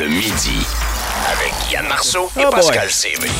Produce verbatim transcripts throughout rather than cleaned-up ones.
Le midi. Avec Yann Marceau et Oh Pascal boy. C V.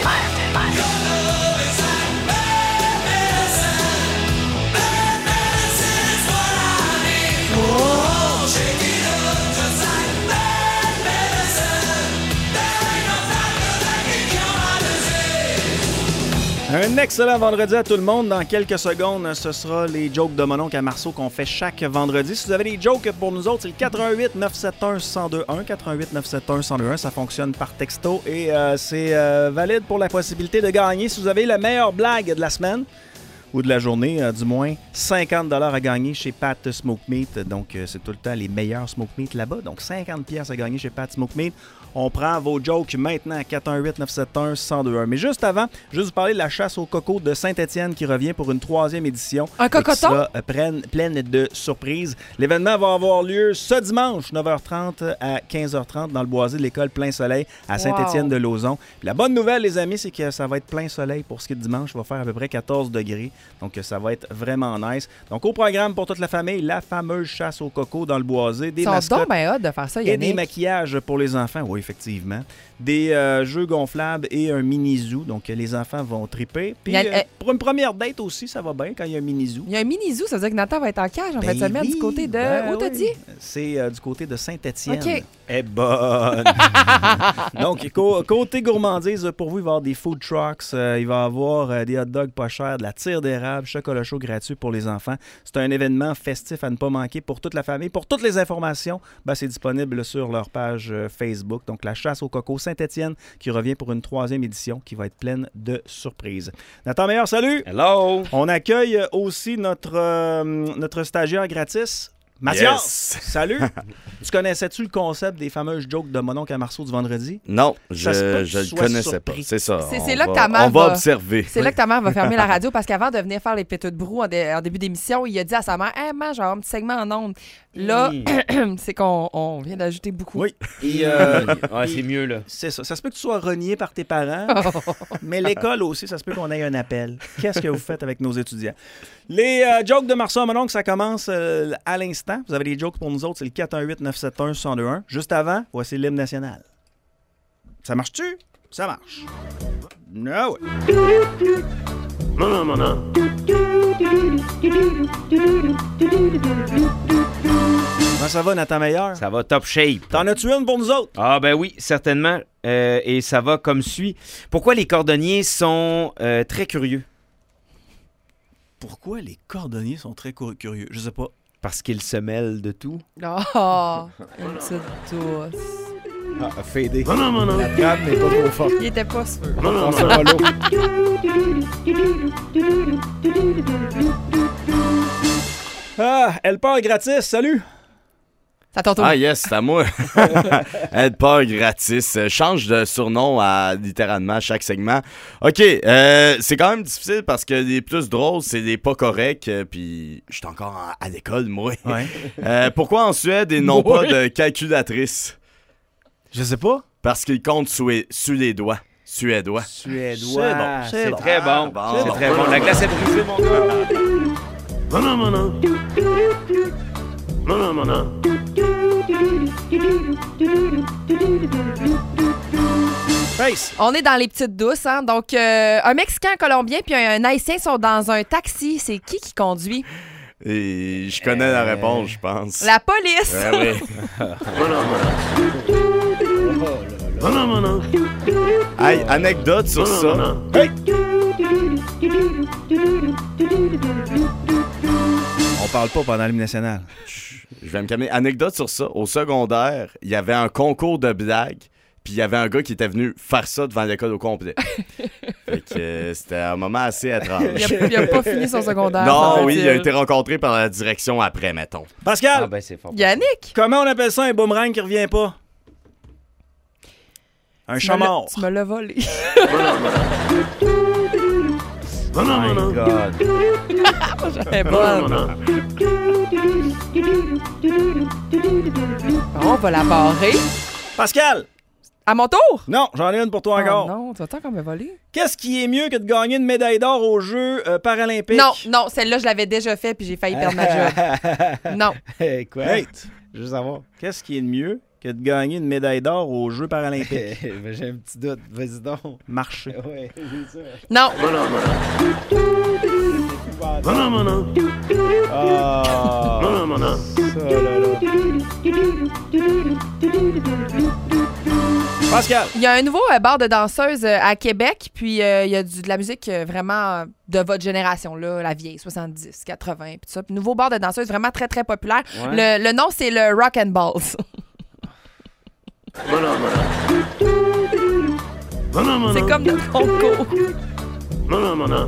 Un excellent vendredi à tout le monde. Dans quelques secondes, ce sera les jokes de mon oncle à Marceau qu'on fait chaque vendredi. Si vous avez des jokes pour nous autres, c'est le quatre un huit neuf sept un un zéro deux un. quatre un huit neuf sept un un zéro deux un. Ça fonctionne par texto et euh, c'est euh, valide pour la possibilité de gagner. Si vous avez la meilleure blague de la semaine ou de la journée, euh, du moins cinquante dollars à gagner chez Pat Smoke Meat. Donc, euh, c'est tout le temps les meilleurs Smoke Meat là-bas. Donc, cinquante dollars à gagner chez Pat Smoke Meat. On prend vos jokes maintenant à quatre un huit neuf sept un un zéro deux un. Mais juste avant, juste vous parler de la chasse au coco de Saint-Étienne qui revient pour une troisième édition. Un cocoton? Et qui sera euh, pleine, pleine de surprises. L'événement va avoir lieu ce dimanche, neuf heures trente à quinze heures trente, dans le boisé de l'école Plein Soleil à Saint-Étienne-de-Lauzon. Puis la bonne nouvelle, les amis, c'est que ça va être plein soleil pour ce qui est de dimanche. Ça va faire à peu près quatorze degrés. Donc, ça va être vraiment nice. Donc, au programme pour toute la famille, la fameuse chasse au coco dans le boisé. Des Ils sont mascottes donc bien hâte de faire ça, et Yannick. des maquillages pour les enfants. Oui, effectivement. Des euh, jeux gonflables et un mini-zoo. Donc, les enfants vont triper. Puis, Il y a- euh, euh, pour une première date aussi, ça va bien quand il y a un mini-zoo. Il y a un mini-zoo, ça veut dire que Nathan va être en cage en Ben fin de semaine oui, du côté de... ben Où t'as oui. dit? C'est euh, du côté de Saint-Étienne. OK. Eh bonne! Donc, cô- côté gourmandise, pour vous, il va y avoir des food trucks, euh, il va y avoir euh, des hot dogs pas chers, de la tire d'érable, chocolat chaud gratuit pour les enfants. C'est un événement festif à ne pas manquer pour toute la famille. Pour toutes les informations, ben, c'est disponible sur leur page euh, Facebook. Donc, la chasse au coco Saint-Étienne qui revient pour une troisième édition qui va être pleine de surprises. Nathan Meilleur, salut! Hello! On accueille aussi notre, euh, notre stagiaire gratis, Mathias. Yes. Salut! Tu connaissais-tu le concept des fameuses jokes de mon oncle à Marceau du vendredi? Non, Ça se peut je que je tu le sois connaissais surpris. pas. C'est ça. C'est- on c'est là que va- ta mère On va va- observer. C'est là que ta mère va fermer la radio parce qu'avant de venir faire les péteux de brou en, dé- en début d'émission, il a dit à sa mère « Hey, man, j'ai un petit segment en ondes. » Là, c'est qu'on on vient d'ajouter beaucoup. Oui. Et, euh, Ouais, c'est mieux, là. c'est ça. Ça se peut que tu sois renié par tes parents, mais l'école aussi, ça se peut qu'on ait un appel. Qu'est-ce que vous faites avec nos étudiants? Les euh, jokes de Marceau à mon oncle, ça commence euh, à l'instant. Vous avez des jokes pour nous autres, c'est le quatre un huit neuf sept un un zéro deux un. Juste avant, voici l'hymne national. Ça marche-tu? Ça marche. No. Non, non, non, non. Comment ça va, Nathan Meilleur? Ça va top shape. T'en as-tu une pour nous autres? Ah ben oui, certainement. Euh, et ça va comme suit. Pourquoi les cordonniers sont euh, très curieux? Pourquoi les cordonniers sont très cur- curieux? Je sais pas. Parce qu'ils se mêlent de tout. Oh, une petite douce. Ah, fadé. Non, non, non, non. La trame n'est pas trop forte. Il était pas sûr. Non, non, On non. sera l'eau. Ah, elle part gratis, salut! Ça t'en Ah yes, c'est à moi. Aide pas gratis. Euh, Change de surnom à littéralement chaque segment. OK, euh, c'est quand même difficile parce que les plus drôles, c'est les pas corrects. euh, Puis je suis encore à, à l'école, moi. Ouais. Euh, pourquoi en Suède, ils n'ont Moi. pas de calculatrice? Je sais pas. Parce qu'ils comptent sous, sous les doigts. Suédois. Suédois. C'est bon. très bon. Ah, C'est bon. très bon. La glace est brisée, mon gars. Non, non, non, non. Non, non, non, non. Face. On est dans les petites douces, hein? Donc, euh, un Mexicain, un Colombien puis un, un Haïtien sont dans un taxi. C'est qui qui conduit? Et je connais la réponse, je pense. La police! Ouais, oui. Non, non, non. Non, non, non, non. Hey, anecdote sur Non, ça. non, non. Hey! On parle pas pendant l'hymne national. Je vais me calmer. Anecdote sur ça. Au secondaire, il y avait un concours de blagues. Puis il y avait un gars qui était venu faire ça devant l'école au complet. Fait que euh, c'était un moment assez étrange. Il a, il a pas fini son secondaire. Non, ça oui, veut il a dire. été rencontré par la direction après, mettons. Pascal, Ah ben c'est fort. Yannick! comment on appelle ça un boomerang qui revient pas? Un tu chat me l'as- mort. Tu me l'as volé. Non, non, non, non. God. Elle est Non, non, bonne. non. On va la barrer. Pascal! À mon tour? Non, j'en ai une pour toi Oh encore. non, tu vas tant qu'on me voler. Qu'est-ce qui est mieux que de gagner une médaille d'or aux Jeux euh, paralympiques? Non, non, celle-là, je l'avais déjà fait puis j'ai failli perdre ma job. Non. Hey, quoi? Hey, je veux savoir, qu'est-ce qui est de mieux que de gagner une médaille d'or aux Jeux paralympiques? Ben, j'ai un petit doute. Vas-y donc. Marcher. Ouais, c'est ça. Non. Mana, mana. Ah, Mana, mana. ça, là, là. Pascal. Il y a un nouveau euh, bar de danseuses euh, à Québec, puis euh, il y a du, de la musique euh, vraiment euh, de votre génération, là, la vieille, soixante-dix, quatre-vingts, puis tout ça. Puis nouveau bar de danseuses vraiment très, très populaire. Ouais. Le, le nom, c'est le Rock and Balls. Mana, mana. Mana, mana. C'est comme notre concours. Mana, mana.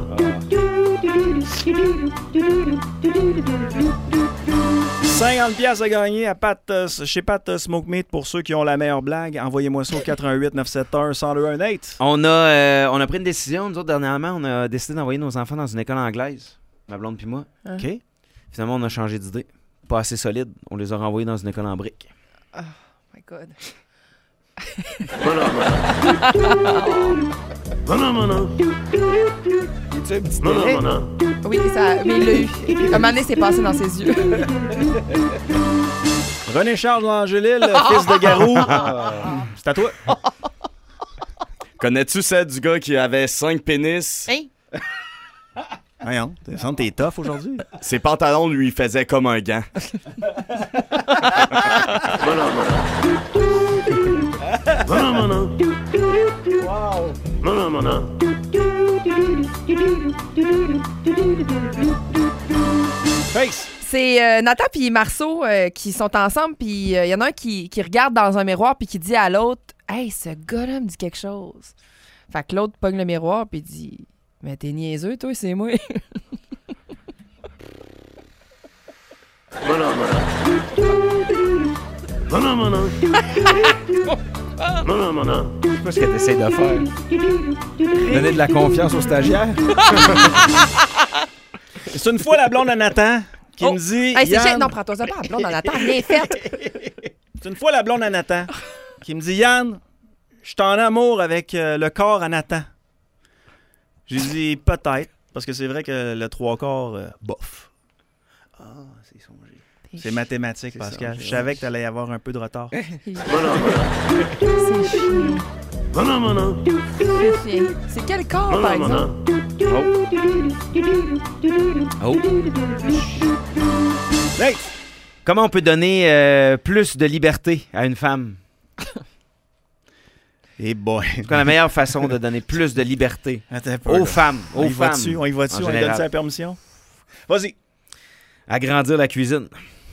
cinquante piastres à gagner à Pat, euh, chez Pat euh, Smoke Meat pour ceux qui ont la meilleure blague. Envoyez-moi ça au quatre-vingt-huit neuf sept un, un zéro deux un Nate. On a, euh, on a pris une décision, nous autres, dernièrement, on a décidé d'envoyer nos enfants dans une école anglaise, ma blonde puis moi. OK. Finalement, on a changé d'idée. Pas assez solide. On les a renvoyés dans une école en briques. Oh my God. Mana, mana. Mana, mana. Es-tu un petit Mana, mana. Oui, ça, mais il l'a eu. Un moment donné, c'est passé dans ses yeux. René Charles Angélil, fils de Garou. C'est à toi. Connais-tu celle du gars qui avait cinq pénis? Hein? Voyons, t'es sens que t'es tough aujourd'hui. Ses pantalons lui faisaient comme un gant. Mana, mana. Mana, mana. Wow! Mana, mana. Face. C'est euh, Nathan puis Marceau euh, qui sont ensemble, puis il euh, y en a un qui, qui regarde dans un miroir puis qui dit à l'autre « Hey, ce gars-là me dit quelque chose. » Fait que l'autre pogne le miroir puis dit « Mais t'es niaiseux, toi, c'est moi. » Mana, mana. Mana, mana. Mana, mana. Je sais pas ce que t'essayes de faire. Donner de la confiance aux stagiaires. C'est une fois la blonde à Nathan qui Oh. me dit... Hey, c'est Yann- chiant. Non, prends-toi ça pas, blonde, on attend rien fait. C'est une fois la blonde à Nathan qui me dit Yann, je suis en amour avec euh, le corps à Nathan. J'ai dit peut-être, parce que c'est vrai que le trois quarts, euh, bof. Ah, c'est songé. C'est mathématique, C'est Pascal. songé, Je savais que t'allais y avoir un peu de retard. Mana, mana. C'est chiant. Mana, mana. C'est chiant. C'est quel corps, par Mana, exemple? mana. Oh! Nate! Comment on peut donner euh, plus de liberté à une femme? Eh boy. C'est quoi la meilleure façon de donner plus de liberté Attends un peu, aux là. femmes? On y Aux va femmes. dessus, on y va dessus, en on lui donne général. sa permission. Vas-y. Agrandir la cuisine.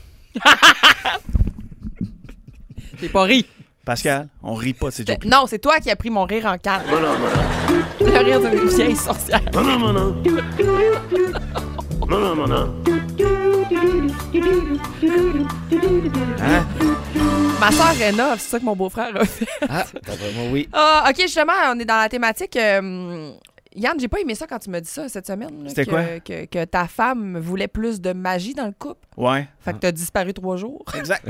J'ai pas ri. Pascal, on rit pas de ces jokes. Non, c'est toi qui as pris mon rire en canne. Mana, mana. Le rire d'une vieille sorcière. Mana, mana. Mana, mana. Hein? Ma soeur rénove, c'est ça que mon beau-frère a fait. Ah, moi, oui. Ah, OK, justement, on est dans la thématique. euh, Yann, j'ai pas aimé ça quand tu m'as dit ça cette semaine. là, C'était que, quoi? Que, que ta femme voulait plus de magie dans le couple. Ouais. Fait que t'as disparu trois jours. Exact.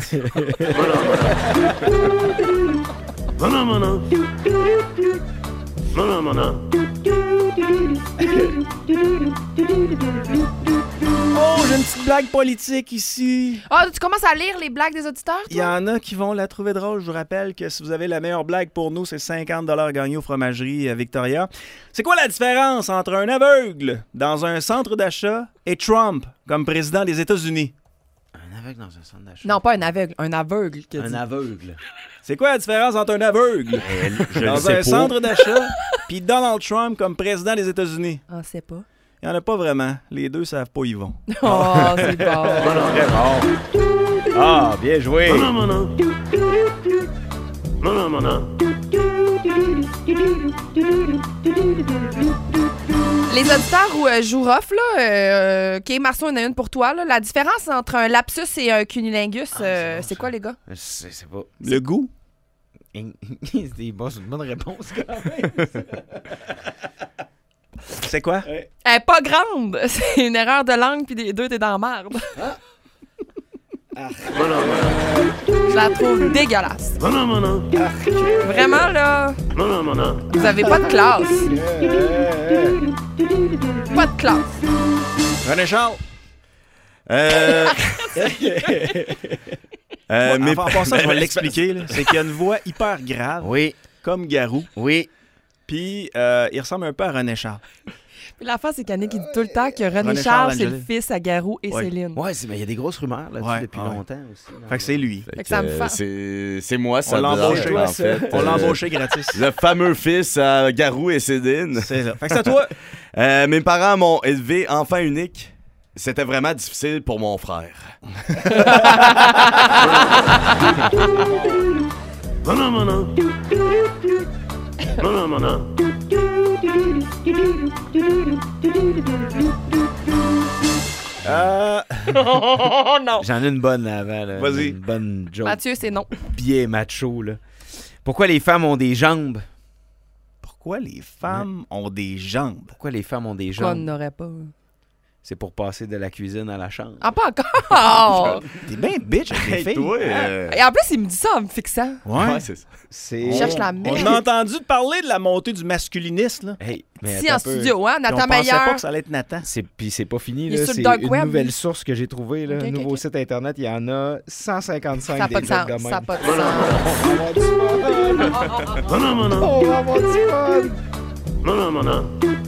Mana, mana. Mana, mana. Oh, j'ai une petite blague politique ici. Ah, tu commences à lire les blagues des auditeurs, Il y toi? en a qui vont la trouver drôle. Je vous rappelle que si vous avez la meilleure blague pour nous, c'est cinquante dollars gagnés aux fromageries euh, Victoria. C'est quoi la différence entre un aveugle dans un centre d'achat et Trump comme président des États-Unis? Un aveugle dans un centre d'achat. Non, pas un aveugle, un aveugle. qui a Un dit. aveugle. C'est quoi la différence entre un aveugle Je le dans sais un pas. centre d'achat puis Donald Trump comme président des États-Unis? Ah, c'est pas. Il n'y en a pas vraiment. Les deux savent pas où ils vont. Oh, c'est bon. Très bon. Ah, bien joué. Mana, mana. Mana, mana. Les auditeurs ou euh, Jouroff, là, euh, OK, Marceau, il y en a une pour toi. Là. La différence entre un lapsus et un cunilingus, Ah, euh, c'est bon, c'est ça. quoi, les gars? Je sais, c'est pas. Le goût? c'est bon, c'est une bonne réponse, quand même. C'est quoi? Elle est pas grande. C'est une erreur de langue, puis les deux, t'es dans la merde. Mana, mana. Je la trouve dégueulasse. Mana, mana. Vraiment, là, Mana, mana. vous avez pas de classe. Pas de classe. René Charles. Euh... Euh, Moi, mais en, en passant, je vais l'expliquer. là. C'est qu'il a une voix hyper grave, Oui, comme Garou. oui. Puis euh, il ressemble un peu à René Charles. Puis l'affaire, c'est qu'Yannick, il dit tout le temps que René, René Charles, Charles c'est le Angélil. fils à Garou et Ouais. Céline. Ouais, c'est- mais il y a des grosses rumeurs là-dessus Ouais, depuis ouais. longtemps aussi. là. Fait que c'est lui. Fait que ça me euh, fa- c'est, c'est moi, ça On l'a blanche, embauché. en fait. On l'a Euh, embauché gratis. Le fameux fils à Garou et Céline. C'est ça. Fait que c'est à toi. Euh, mes parents m'ont élevé enfant unique. C'était vraiment difficile pour mon frère. Mana mana. Mana mana. Euh, Oh non! J'en ai une bonne là, avant. Là. Vas-y. Une bonne joke. Mathieu, c'est non. Biais macho. Là. Pourquoi les femmes ont des jambes? pourquoi les femmes ont des jambes? Pourquoi les femmes ont des Quoi, on jambes? n'aurait pas. C'est pour passer de la cuisine à la chambre. Ah, pas encore! T'es bien bitch avec les Hey, filles. toi, euh, Et en plus, il me dit ça en me fixant. Ouais. ouais, c'est ça. C'est... Je cherche la On merde. a entendu parler de la montée du masculinisme, là. Hey, mais Si, attends en un peu. studio, hein? Puis on Nathan pensait Meilleur. pas que ça allait être Nathan. C'est, puis c'est pas fini, Il est là. sur le C'est dark une web, nouvelle lui. source que j'ai trouvée. Là. Ok, un ok, nouveau ok. site internet, il y en a cent cinquante-cinq Ça n'a des pas de jokes sens. de Ça n'a même. pas de sens. Mana mana. On va avoir du fun! Mana mana.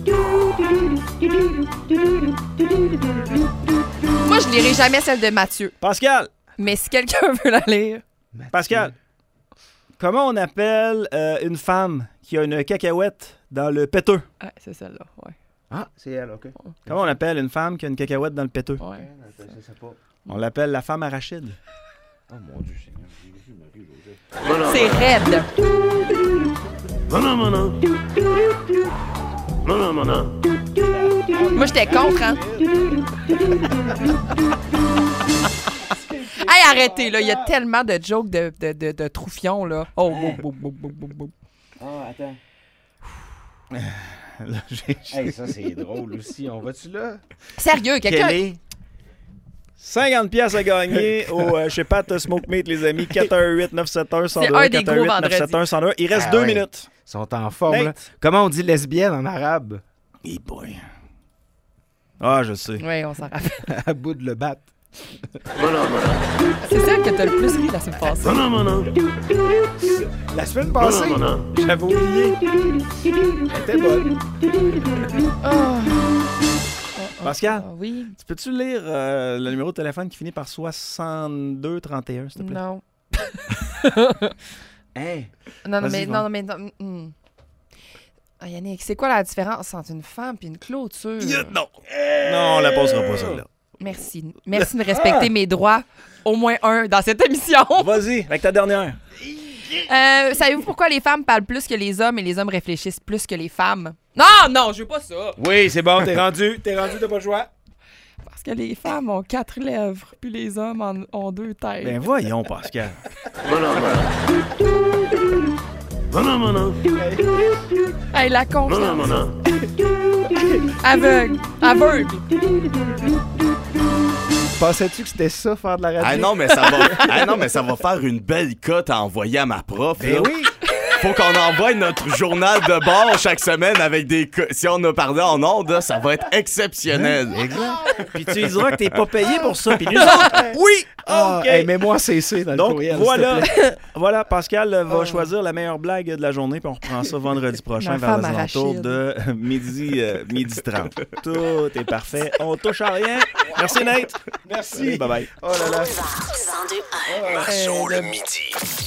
Moi, je lirai jamais celle de Mathieu. Pascal, Mais si quelqu'un veut la lire. Pascal, comment on appelle euh, une femme qui a une cacahuète dans le péteux? Ah, c'est celle-là, ouais. Ah, c'est elle, OK. Comment on appelle une femme qui a une cacahuète dans le péteux? ouais. Je sais pas. On l'appelle la femme arachide. Oh mon Dieu, c'est... Mana C'est raide. mana mana. Mana mana. Moi, j'étais contre, hein? Hey, arrêtez, là. Il y a tellement de jokes de, de, de, de troufions, là. Oh, oh, oh, oh, oh, oh, oh. Ah, attends. Là, j'ai- Hey, ça, c'est drôle aussi. On va-tu là? Sérieux, quelqu'un... Quel est cinquante piastres à gagner au euh, chez Pat Smoke Meat, les amis. quatre un huit neuf sept un un zéro deux C'est un des gros quatre un huit neuf sept un un zéro deux. Il reste Ah deux ouais. minutes. Ils sont en forme, là. Nate. Comment on dit lesbienne en arabe? Hey boy. Ah, je sais. Oui, on s'en rappelle. À bout de le battre. Mana mana. C'est celle que t'as le plus ri la semaine passée. Mana mana. La semaine Mana passée, mana. j'avais oublié. Elle était bonne. Oh. Pascal, Ah, oui. tu peux-tu lire euh, le numéro de téléphone qui finit par soixante-deux trente et un, s'il te plaît? Non. Hein? Non, non, Vas-y, mais... va. Non, mais... Non, hum. Ah, Yannick, c'est quoi la différence entre une femme et une clôture? Non. Non, on la posera pas, celle-là. Merci. Merci de respecter mes droits. Au moins un dans cette émission. Vas-y, avec ta dernière. Euh, savez-vous pourquoi les femmes parlent plus que les hommes et les hommes réfléchissent plus que les femmes? Non, non, je veux pas ça. Oui, c'est bon, t'es rendu. T'es rendu, t'as pas le choix. Parce que les femmes ont quatre lèvres, puis les hommes en- ont deux têtes. Ben voyons, Pascal. Mana mana. Mana mana. Hey, la Mana confiance. mana. Aveugle. Aveugle. Pensais-tu que c'était ça, faire de la radio? Ah non, mais ça va, ah non, mais ça va faire une belle cote à envoyer à ma prof. Ben là. oui. Faut qu'on envoie notre journal de bord chaque semaine avec des... co- Si on a parlé en ondes, là, ça va être exceptionnel. Exact. Puis tu lui diras que t'es pas payé pour ça. Puis nous autres, oui. Ah, OK. hey, mets-moi C C dans le Donc courriel, voilà, s'il te plaît. voilà, Pascal euh, va choisir la meilleure blague de la journée, puis on reprend ça vendredi prochain Ma vers femme les alentours arachide. de euh, midi, euh, midi trente. Tout est parfait, on touche à rien. Merci Nate. Merci. Bye bye. Oh là là. cent deux un. Euh, le midi.